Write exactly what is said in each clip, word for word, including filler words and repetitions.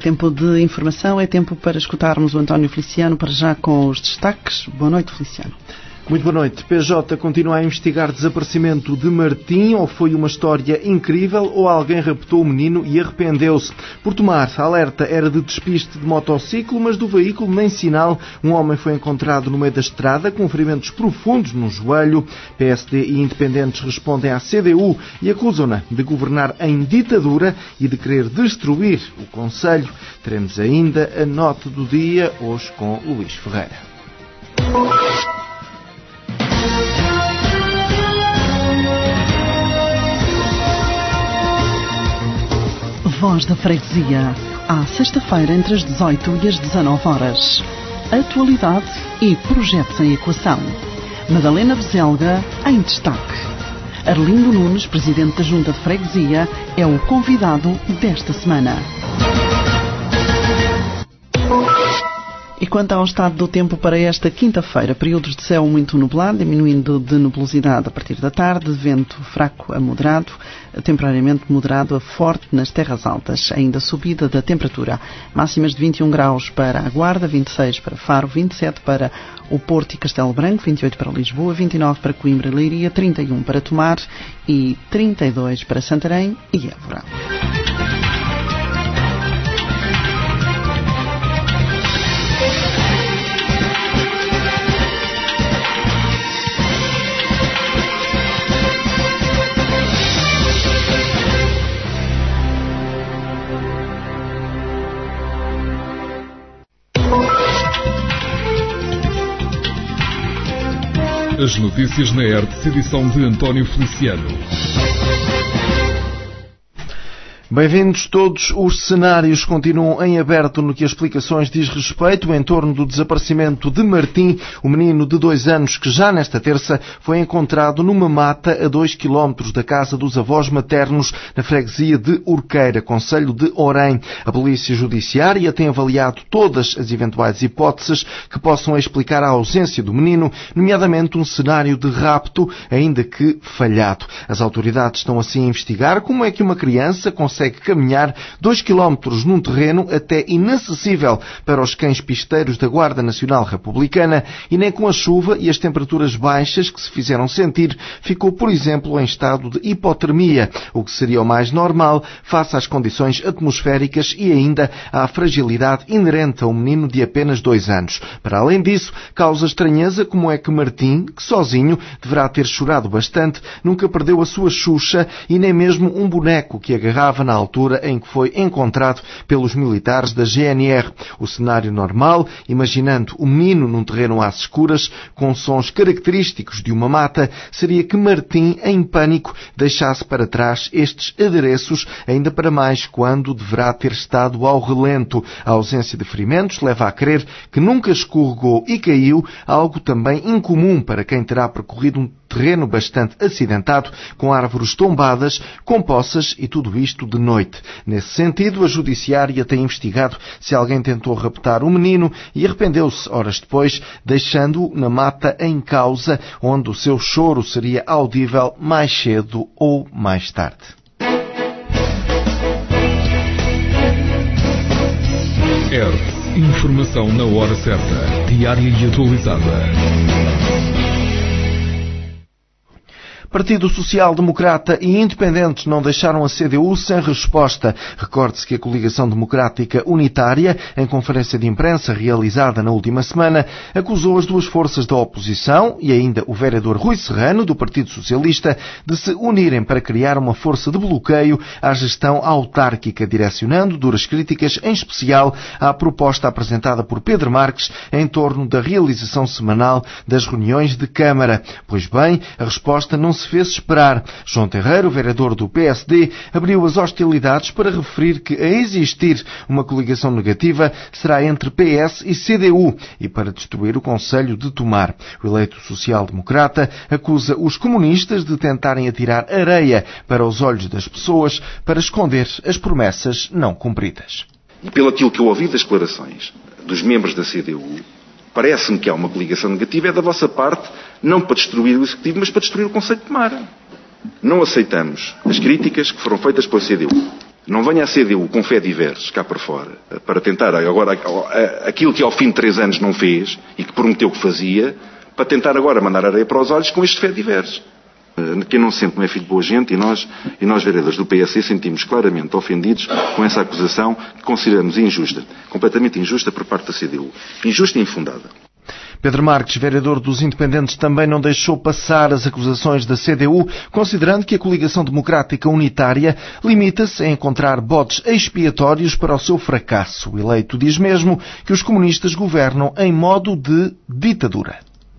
tempo de informação, é tempo para escutarmos o António Feliciano, para já com os destaques. Boa noite, Feliciano. Muito boa noite. P J continua a investigar o desaparecimento de Martim. Ou foi uma história incrível ou alguém raptou o menino e arrependeu-se. Por Tomar, a alerta era de despiste de motociclo, mas do veículo nem sinal. Um homem foi encontrado no meio da estrada com ferimentos profundos no joelho. P S D e independentes respondem à C D U e acusam-na de governar em ditadura e de querer destruir o Conselho. Teremos ainda a nota do dia, hoje com Luís Ferreira. Voz da Freguesia, à sexta-feira entre as dezoito e as dezanove horas. Atualidade e projetos em equação. Madalena Bezelga em destaque. Arlindo Nunes, presidente da Junta de Freguesia, é o convidado desta semana. E quanto ao estado do tempo para esta quinta-feira, períodos de céu muito nublado, diminuindo de nebulosidade a partir da tarde, vento fraco a moderado, temporariamente moderado a forte nas terras altas, ainda subida da temperatura. Máximas de vinte e um graus para a Guarda, vinte e seis para Faro, vinte e sete para o Porto e Castelo Branco, vinte e oito para Lisboa, vinte e nove para Coimbra e Leiria, trinta e um para Tomar e trinta e dois para Santarém e Évora. As notícias na R T, edição de António Feliciano. Bem-vindos todos. Os cenários continuam em aberto no que as explicações diz respeito em torno do desaparecimento de Martim, o menino de dois anos que já nesta terça foi encontrado numa mata a dois quilómetros da casa dos avós maternos na freguesia de Urqueira, concelho de Orém. A Polícia Judiciária tem avaliado todas as eventuais hipóteses que possam explicar a ausência do menino, nomeadamente um cenário de rapto, ainda que falhado. As autoridades estão assim a investigar como é que uma criança consegue consegue caminhar dois quilómetros num terreno até inacessível para os cães pisteiros da Guarda Nacional Republicana e nem com a chuva e as temperaturas baixas que se fizeram sentir ficou, por exemplo, em estado de hipotermia, o que seria o mais normal face às condições atmosféricas e ainda à fragilidade inerente a um menino de apenas dois anos. Para além disso, causa estranheza como é que Martim, que sozinho deverá ter chorado bastante, nunca perdeu a sua Xuxa e nem mesmo um boneco que agarrava na altura em que foi encontrado pelos militares da G N R. O cenário normal, imaginando o menino num terreno às escuras, com sons característicos de uma mata, seria que Martim, em pânico, deixasse para trás estes adereços, ainda para mais quando deverá ter estado ao relento. A ausência de ferimentos leva a crer que nunca escorregou e caiu, algo também incomum para quem terá percorrido um terreno bastante acidentado, com árvores tombadas, com poças e tudo isto de noite. Nesse sentido, a Judiciária tem investigado se alguém tentou raptar o menino e arrependeu-se horas depois, deixando-o na mata em causa, onde o seu choro seria audível mais cedo ou mais tarde. R. Informação na hora certa, diária e atualizada. Partido Social Democrata e Independentes não deixaram a C D U sem resposta. Recorde-se que a Coligação Democrática Unitária, em conferência de imprensa realizada na última semana, acusou as duas forças da oposição e ainda o vereador Rui Serrano, do Partido Socialista, de se unirem para criar uma força de bloqueio à gestão autárquica, direcionando duras críticas, em especial à proposta apresentada por Pedro Marques em torno da realização semanal das reuniões de Câmara. Pois bem, a resposta não se se fez esperar. João Terreiro, vereador do P S D, abriu as hostilidades para referir que, a existir uma coligação negativa, será entre P S e C D U e para destruir o Conselho de Tomar. O eleito social-democrata acusa os comunistas de tentarem atirar areia para os olhos das pessoas para esconder as promessas não cumpridas. E pelo aquilo que eu ouvi das declarações dos membros da C D U, parece-me que há uma coligação negativa, é da vossa parte, não para destruir o Executivo, mas para destruir o Conselho de Tomar. Não aceitamos as críticas que foram feitas pela C D U. Não venha a C D U com fé diversos cá para fora, para tentar agora aquilo que ao fim de três anos não fez e que prometeu que fazia, para tentar agora mandar areia para os olhos com este fé diversos. Quem não se sente não é filho de boa gente, e nós, e nós vereadores do P S C sentimos claramente ofendidos com essa acusação que consideramos injusta, completamente injusta por parte da C D U. Injusta e infundada. Pedro Marques, vereador dos Independentes, também não deixou passar as acusações da C D U, considerando que a coligação democrática unitária limita-se a encontrar bodes expiatórios para o seu fracasso. O eleito diz mesmo que os comunistas governam em modo de ditadura.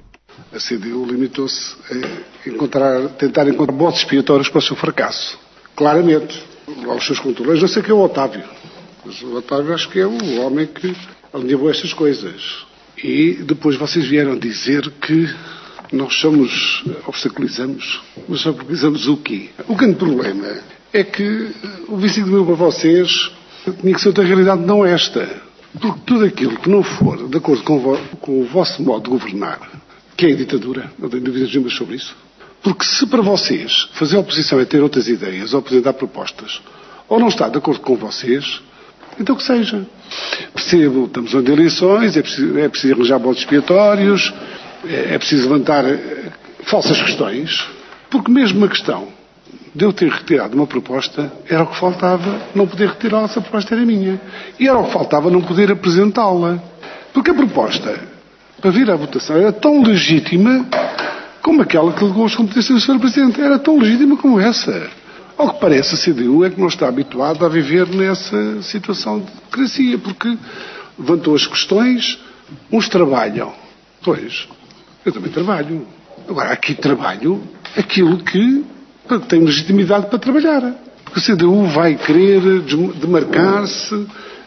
A C D U limitou-se a encontrar, tentar encontrar bodes expiatórios para o seu fracasso. Claramente, aos seus controles, não sei quem é o Otávio, mas o Otávio acho que é o homem que alinhavou estas coisas. E depois vocês vieram dizer que nós somos, obstaculizamos, mas obstaculizamos o quê? O grande problema é que o vinte de mil para vocês tinha que ser outra realidade, não esta. Porque tudo aquilo que não for de acordo com o, vo, com o vosso modo de governar, que é a ditadura, não tenho dúvidas nenhumas sobre isso. Porque se para vocês fazer oposição é ter outras ideias ou apresentar propostas, ou não está de acordo com vocês, então que seja. Percebo, estamos onde eleições, é preciso, é preciso arranjar bodes expiatórios, é, é preciso levantar é, falsas questões, porque mesmo a questão de eu ter retirado uma proposta era o que faltava, não poder retirá-la se a proposta era minha. E era o que faltava não poder apresentá-la. Porque a proposta, para vir à votação, era tão legítima como aquela que legou as competências do senhor Presidente. Era tão legítima como essa. Ao que parece, a C D U é que não está habituada a viver nessa situação de democracia, porque levantou as questões, uns trabalham. Pois, eu também trabalho. Agora, aqui trabalho aquilo que tem legitimidade para trabalhar. Porque a C D U vai querer demarcar-se.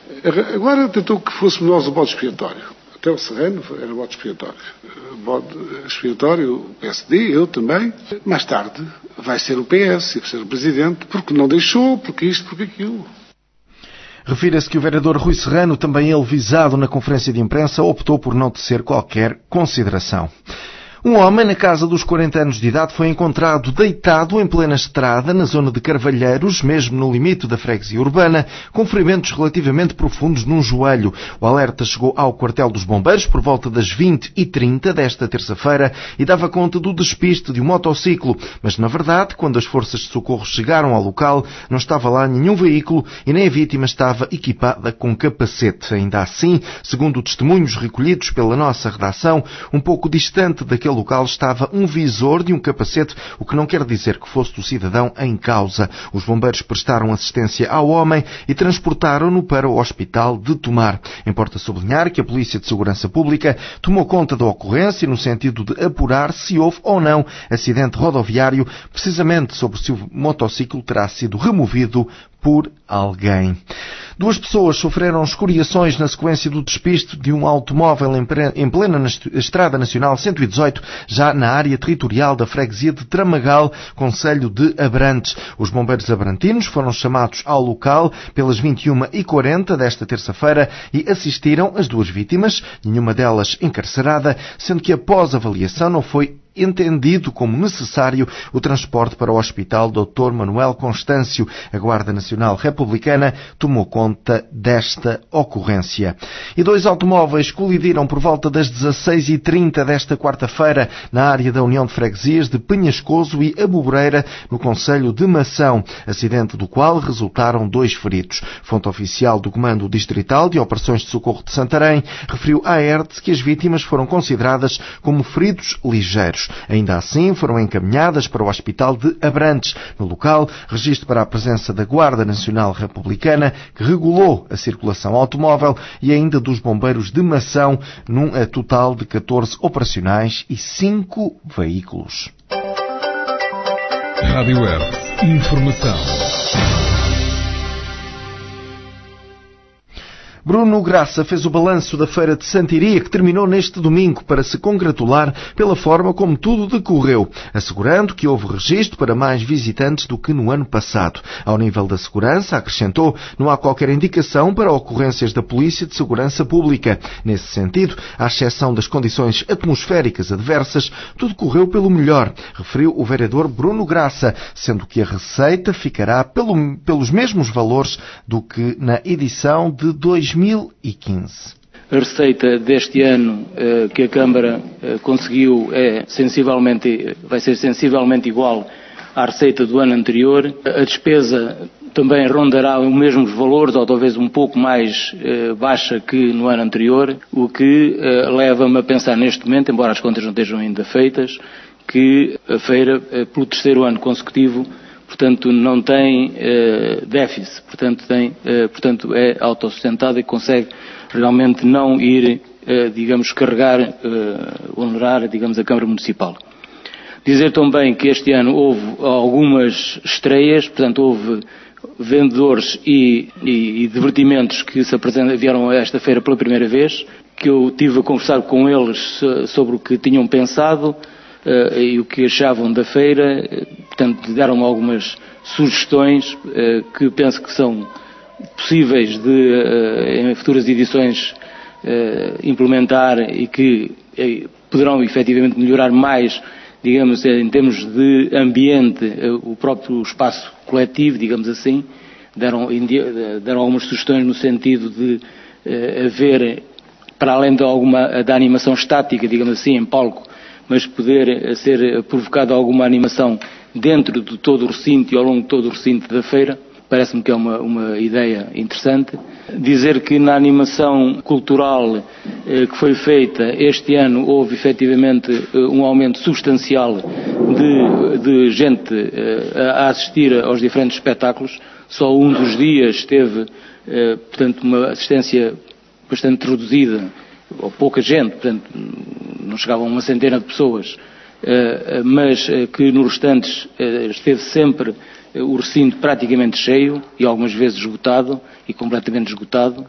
Agora tentou que fôssemos nós o bode expiatório. Até o Serrano era o bode expiatório. Bode expiatório, o P S D, eu também. Mais tarde vai ser o P S, vai ser o Presidente, porque não deixou, porque isto, porque aquilo. Refira-se que o vereador Rui Serrano, também ele visado na conferência de imprensa, optou por não tecer qualquer consideração. Um homem na casa dos quarenta anos de idade foi encontrado deitado em plena estrada na zona de Carvalheiros, mesmo no limite da freguesia urbana, com ferimentos relativamente profundos num joelho. O alerta chegou ao quartel dos bombeiros por volta das vinte e trinta desta terça-feira e dava conta do despiste de um motociclo, mas na verdade, quando as forças de socorro chegaram ao local, não estava lá nenhum veículo e nem a vítima estava equipada com capacete. Ainda assim, segundo testemunhos recolhidos pela nossa redação, um pouco distante daquele local estava um visor de um capacete, o que não quer dizer que fosse do cidadão em causa. Os bombeiros prestaram assistência ao homem e transportaram-no para o hospital de Tomar. Importa sublinhar que a Polícia de Segurança Pública tomou conta da ocorrência no sentido de apurar se houve ou não acidente rodoviário, precisamente sobre se o motociclo terá sido removido por alguém. Duas pessoas sofreram escoriações na sequência do despiste de um automóvel em plena Estrada Nacional cento e dezoito, já na área territorial da freguesia de Tramagal, concelho de Abrantes. Os bombeiros abrantinos foram chamados ao local pelas vinte e uma e quarenta desta terça-feira e assistiram as duas vítimas, nenhuma delas encarcerada, sendo que após avaliação não foi entendido como necessário o transporte para o Hospital doutor Manuel Constâncio. A Guarda Nacional Republicana tomou conta desta ocorrência. E dois automóveis colidiram por volta das dezasseis e trinta desta quarta-feira na área da União de Freguesias de Penhascoso e Aboboreira, no concelho de Mação, acidente do qual resultaram dois feridos. Fonte oficial do Comando Distrital de Operações de Socorro de Santarém referiu à E R T que as vítimas foram consideradas como feridos ligeiros. Ainda assim, foram encaminhadas para o Hospital de Abrantes. No local, registro para a presença da Guarda Nacional Republicana, que regulou a circulação automóvel, e ainda dos bombeiros de Mação, num total de catorze operacionais e cinco veículos. Rádio Hertz. Informação. Bruno Graça fez o balanço da Feira de Santiria, que terminou neste domingo, para se congratular pela forma como tudo decorreu, assegurando que houve registro para mais visitantes do que no ano passado. Ao nível da segurança, acrescentou, não há qualquer indicação para ocorrências da Polícia de Segurança Pública. Nesse sentido, à exceção das condições atmosféricas adversas, tudo correu pelo melhor, referiu o vereador Bruno Graça, sendo que a receita ficará pelo, pelos mesmos valores do que na edição de dois mil e quinze. A receita deste ano eh, que a Câmara eh, conseguiu é sensivelmente, vai ser sensivelmente igual à receita do ano anterior. A despesa também rondará os mesmos valores, ou talvez um pouco mais eh, baixa que no ano anterior, o que eh, leva-me a pensar neste momento, embora as contas não estejam ainda feitas, que a feira, eh, pelo terceiro ano consecutivo, portanto, não tem eh, déficit, portanto, tem, eh, portanto, é autossustentada e consegue realmente não ir, eh, digamos, carregar, eh, honorar, digamos, a Câmara Municipal. Dizer também que este ano houve algumas estreias, portanto, houve vendedores e, e, e divertimentos que se apresentam, vieram a esta feira pela primeira vez, que eu tive a conversar com eles sobre o que tinham pensado, Uh, e o que achavam da feira, uh, portanto, deram-me algumas sugestões uh, que penso que são possíveis de, uh, em futuras edições, uh, implementar e que uh, poderão efetivamente melhorar mais, digamos, em termos de ambiente, uh, o próprio espaço coletivo, digamos assim. Deram, deram algumas sugestões no sentido de uh, haver, para além de alguma da animação estática, digamos assim, em palco, mas poder ser provocada alguma animação dentro de todo o recinto e ao longo de todo o recinto da feira, parece-me que é uma, uma ideia interessante. Dizer que na animação cultural eh, que foi feita este ano houve efetivamente eh, um aumento substancial de, de gente eh, a assistir aos diferentes espetáculos. Só um dos dias teve, eh, portanto, uma assistência bastante reduzida, ou pouca gente, portanto, não chegavam a uma centena de pessoas, mas que nos restantes esteve sempre o recinto praticamente cheio e algumas vezes esgotado e completamente esgotado.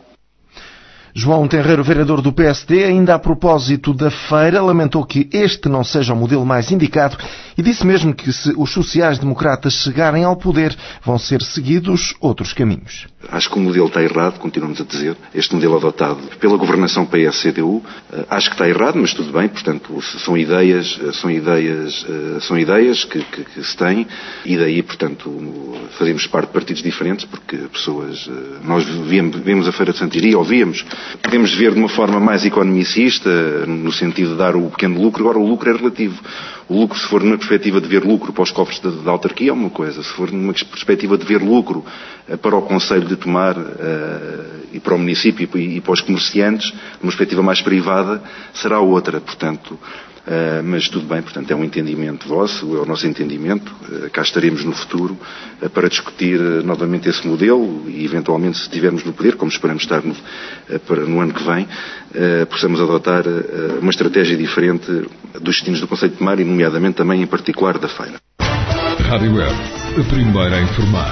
João Tenreiro, vereador do P S D, ainda a propósito da feira, lamentou que este não seja o modelo mais indicado e disse mesmo que se os sociais-democratas chegarem ao poder, vão ser seguidos outros caminhos. Acho que o modelo está errado, continuamos a dizer. Este modelo adotado pela governação P S C D U, acho que está errado, mas tudo bem, portanto, são ideias, são ideias, são ideias que, que, que se têm e daí, portanto, fazemos parte de partidos diferentes, porque pessoas, nós vemos a Feira de Santiria, ouvíamos. Podemos ver de uma forma mais economicista, no sentido de dar o pequeno lucro, agora o lucro é relativo. O lucro, se for numa perspectiva de ver lucro para os cofres da, da autarquia, é uma coisa. Se for numa perspectiva de ver lucro uh, para o Conselho de Tomar uh, e para o município e, e para os comerciantes, numa perspectiva mais privada, será outra. Portanto, Uh, mas tudo bem, portanto é um entendimento vosso, é o nosso entendimento, uh, cá estaremos no futuro uh, para discutir uh, novamente esse modelo e eventualmente se estivermos no poder, como esperamos estar no, uh, para, no ano que vem, uh, possamos adotar uh, uma estratégia diferente dos destinos do Conselho de Tomar e nomeadamente também em particular da feira. Rádio Web, a primeira a informar.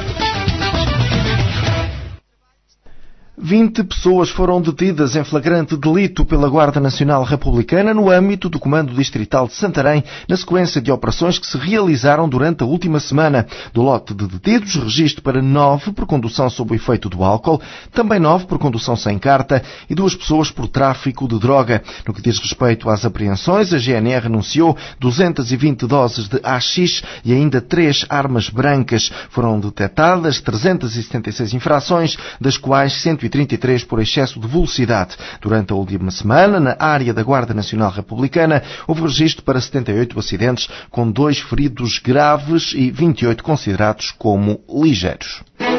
vinte pessoas foram detidas em flagrante delito pela Guarda Nacional Republicana no âmbito do Comando Distrital de Santarém, na sequência de operações que se realizaram durante a última semana. Do lote de detidos, registro para nove por condução sob o efeito do álcool, também nove por condução sem carta e duas pessoas por tráfico de droga. No que diz respeito às apreensões, a G N R anunciou duzentas e vinte doses de haxixe e ainda três armas brancas. Foram detectadas trezentas e setenta e seis infrações, das quais cento e trinta e três por excesso de velocidade. Durante a última semana, na área da Guarda Nacional Republicana, houve registro para setenta e oito acidentes, com dois feridos graves e vinte e oito considerados como ligeiros.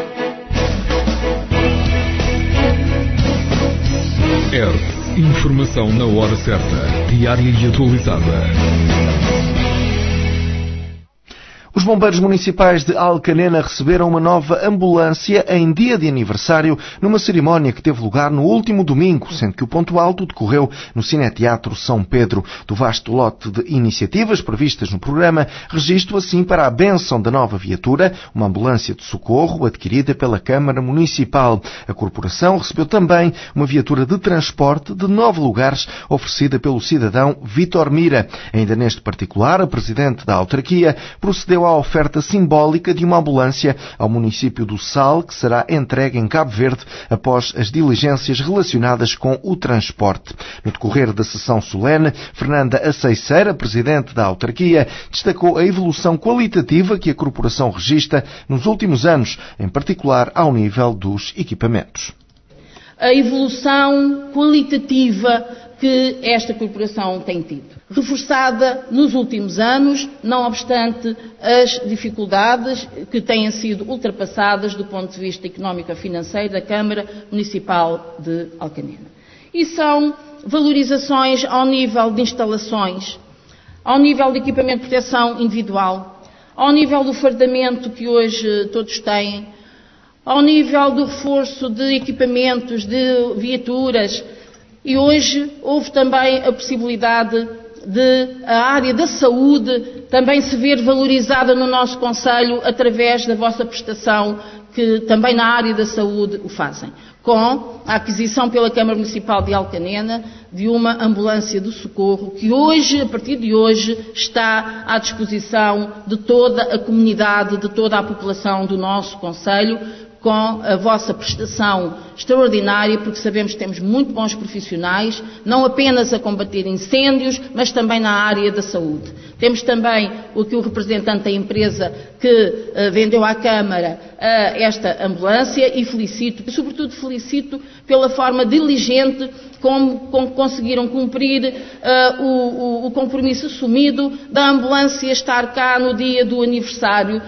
R. Informação na hora certa, diária e atualizada. Os bombeiros municipais de Alcanena receberam uma nova ambulância em dia de aniversário numa cerimónia que teve lugar no último domingo, sendo que o ponto alto decorreu no Cineteatro São Pedro. Do vasto lote de iniciativas previstas no programa, registro assim para a bênção da nova viatura, uma ambulância de socorro adquirida pela Câmara Municipal. A corporação recebeu também uma viatura de transporte de nove lugares oferecida pelo cidadão Vítor Mira. Ainda neste particular, a Presidente da autarquia procedeu à oferta simbólica de uma ambulância ao município do Sal, que será entregue em Cabo Verde após as diligências relacionadas com o transporte. No decorrer da sessão solene, Fernanda Aceiceira, Presidente da autarquia, destacou a evolução qualitativa que a corporação registra nos últimos anos, em particular ao nível dos equipamentos. A evolução qualitativa que esta corporação tem tido, reforçada nos últimos anos, não obstante as dificuldades que têm sido ultrapassadas do ponto de vista económico-financeiro da Câmara Municipal de Alcanena. E são valorizações ao nível de instalações, ao nível de equipamento de proteção individual, ao nível do fardamento que hoje todos têm, ao nível do reforço de equipamentos, de viaturas. E hoje houve também a possibilidade de a área da saúde também se ver valorizada no nosso Conselho através da vossa prestação, que também na área da saúde o fazem, com a aquisição pela Câmara Municipal de Alcanena de uma ambulância de socorro que hoje, a partir de hoje, está à disposição de toda a comunidade, de toda a população do nosso Conselho, com a vossa prestação extraordinária, porque sabemos que temos muito bons profissionais, não apenas a combater incêndios, mas também na área da saúde. Temos também o que o representante da empresa que uh, vendeu à Câmara uh, esta ambulância e felicito, sobretudo felicito pela forma diligente como, como conseguiram cumprir uh, o, o, o compromisso assumido da ambulância estar cá no dia do aniversário.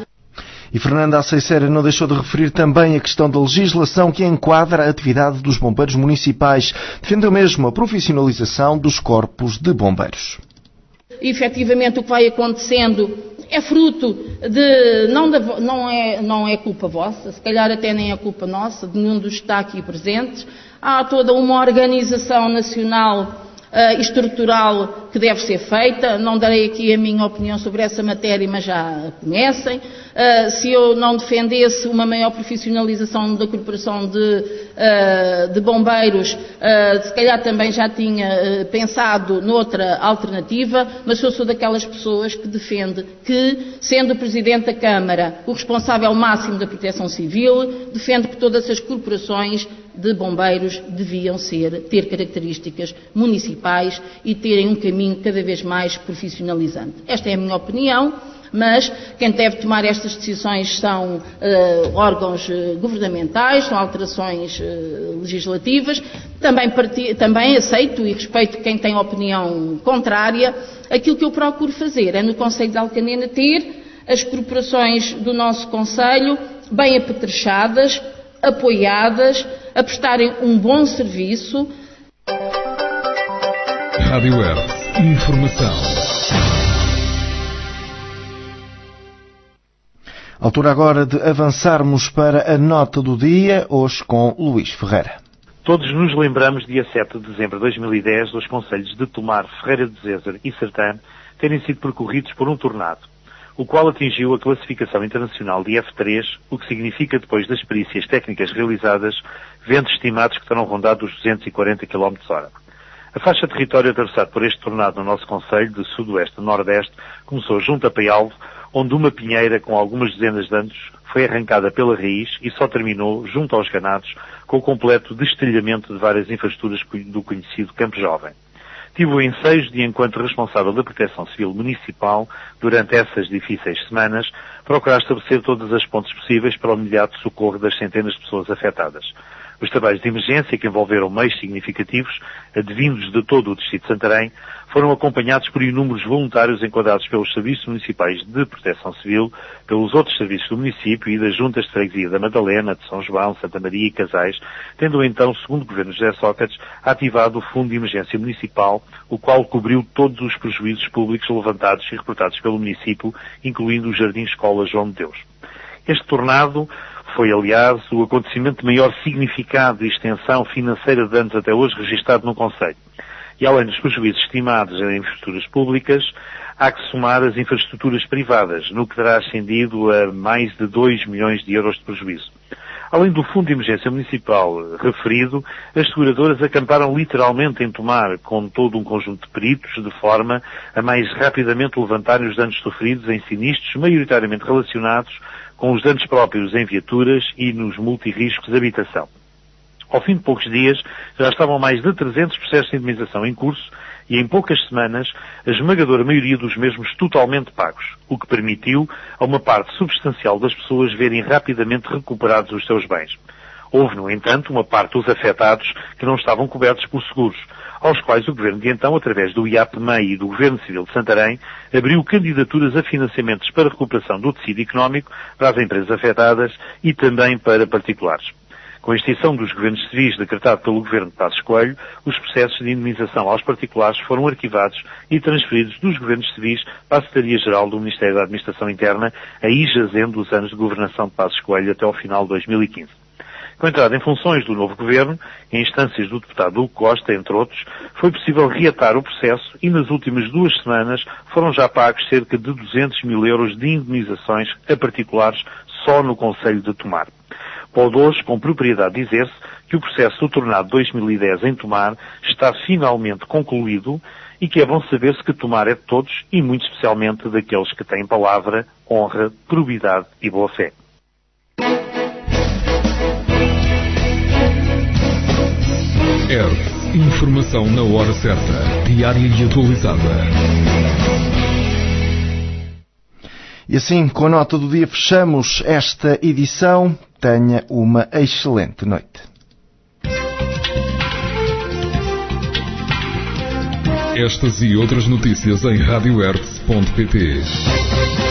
E Fernanda Aceiceira não deixou de referir também a questão da legislação que enquadra a atividade dos bombeiros municipais. Defendeu mesmo a profissionalização dos corpos de bombeiros. E, efetivamente, o que vai acontecendo é fruto de... Não, da, não, é, não é culpa vossa, se calhar até nem é culpa nossa, de nenhum dos que está aqui presentes. Há toda uma organização nacional Uh, estrutural que deve ser feita. Não darei aqui a minha opinião sobre essa matéria, mas já a conhecem. Uh, se eu não defendesse uma maior profissionalização da Corporação de, uh, de Bombeiros, uh, se calhar também já tinha uh, pensado noutra alternativa, mas eu sou daquelas pessoas que defende que, sendo o Presidente da Câmara o responsável máximo da Proteção Civil, defende que todas as corporações de bombeiros deviam ser, ter características municipais e terem um caminho cada vez mais profissionalizante. Esta é a minha opinião, mas quem deve tomar estas decisões são uh, órgãos uh, governamentais, são alterações uh, legislativas. Também, parti, também aceito e respeito quem tem opinião contrária. Aquilo que eu procuro fazer é no Conselho de Alcanena ter as corporações do nosso Conselho bem apetrechadas, apoiadas, a prestarem um bom serviço. Rádio Hertz. Informação. Altura agora de avançarmos para a nota do dia, hoje com Luís Ferreira. Todos nos lembramos, dia sete de dezembro de dois mil e dez, dos concelhos de Tomar, Ferreira de Zezer e Sertã terem sido percorridos por um tornado, o qual atingiu a classificação internacional de F três, o que significa, depois das perícias técnicas realizadas, ventos estimados que terão rondado os duzentos e quarenta quilómetros por hora. A faixa de território atravessado por este tornado no nosso concelho, de sudoeste a nordeste, começou junto a Paialvo, onde uma pinheira com algumas dezenas de anos foi arrancada pela raiz e só terminou, junto aos ganados, com o completo destelhamento de várias infraestruturas do conhecido Campo Jovem. Tive o ensejo de, enquanto responsável da Proteção Civil Municipal, durante essas difíceis semanas, procurar estabelecer todas as pontes possíveis para o imediato socorro das centenas de pessoas afetadas. Os trabalhos de emergência, que envolveram meios significativos, advindos de todo o Distrito de Santarém, foram acompanhados por inúmeros voluntários enquadrados pelos Serviços Municipais de Proteção Civil, pelos outros serviços do município e das Juntas de Freguesia da Madalena, de São João, Santa Maria e Casais, tendo então, segundo o Governo de José Sócrates, ativado o Fundo de Emergência Municipal, o qual cobriu todos os prejuízos públicos levantados e reportados pelo município, incluindo o Jardim Escola João de Deus. Este tornado foi, aliás, o acontecimento de maior significado e extensão financeira de danos até hoje registado no concelho. E além dos prejuízos estimados em infraestruturas públicas, há que somar as infraestruturas privadas, no que terá ascendido a mais de dois milhões de euros de prejuízo. Além do Fundo de Emergência Municipal referido, as seguradoras acamparam literalmente em Tomar, com todo um conjunto de peritos, de forma a mais rapidamente levantarem os danos sofridos em sinistros maioritariamente relacionados com os danos próprios em viaturas e nos multirriscos de habitação. Ao fim de poucos dias, já estavam mais de trezentos processos de indemnização em curso e em poucas semanas, a esmagadora maioria dos mesmos totalmente pagos, o que permitiu a uma parte substancial das pessoas verem rapidamente recuperados os seus bens. Houve, no entanto, uma parte dos afetados que não estavam cobertos por seguros, aos quais o Governo de então, através do I A P M E I e do Governo Civil de Santarém, abriu candidaturas a financiamentos para a recuperação do tecido económico para as empresas afetadas e também para particulares. Com a extinção dos governos civis decretado pelo Governo de Passos Coelho, os processos de indemnização aos particulares foram arquivados e transferidos dos governos civis para a Secretaria-Geral do Ministério da Administração Interna, aí jazendo os anos de governação de Passos Coelho até ao final de dois mil e quinze. Com a entrada em funções do novo Governo, em instâncias do deputado Hugo Costa, entre outros, foi possível reatar o processo e nas últimas duas semanas foram já pagos cerca de duzentos mil euros de indemnizações a particulares só no concelho de Tomar. Pode hoje, com propriedade, dizer-se que o processo do Tornado dois mil e dez em Tomar está finalmente concluído e que é bom saber-se que Tomar é de todos e muito especialmente daqueles que têm palavra, honra, probidade e boa-fé. E R T, informação na hora certa, diária e atualizada. E assim, com a nota do dia, fechamos esta edição. Tenha uma excelente noite. Estas e outras notícias em rádio ertz ponto pt.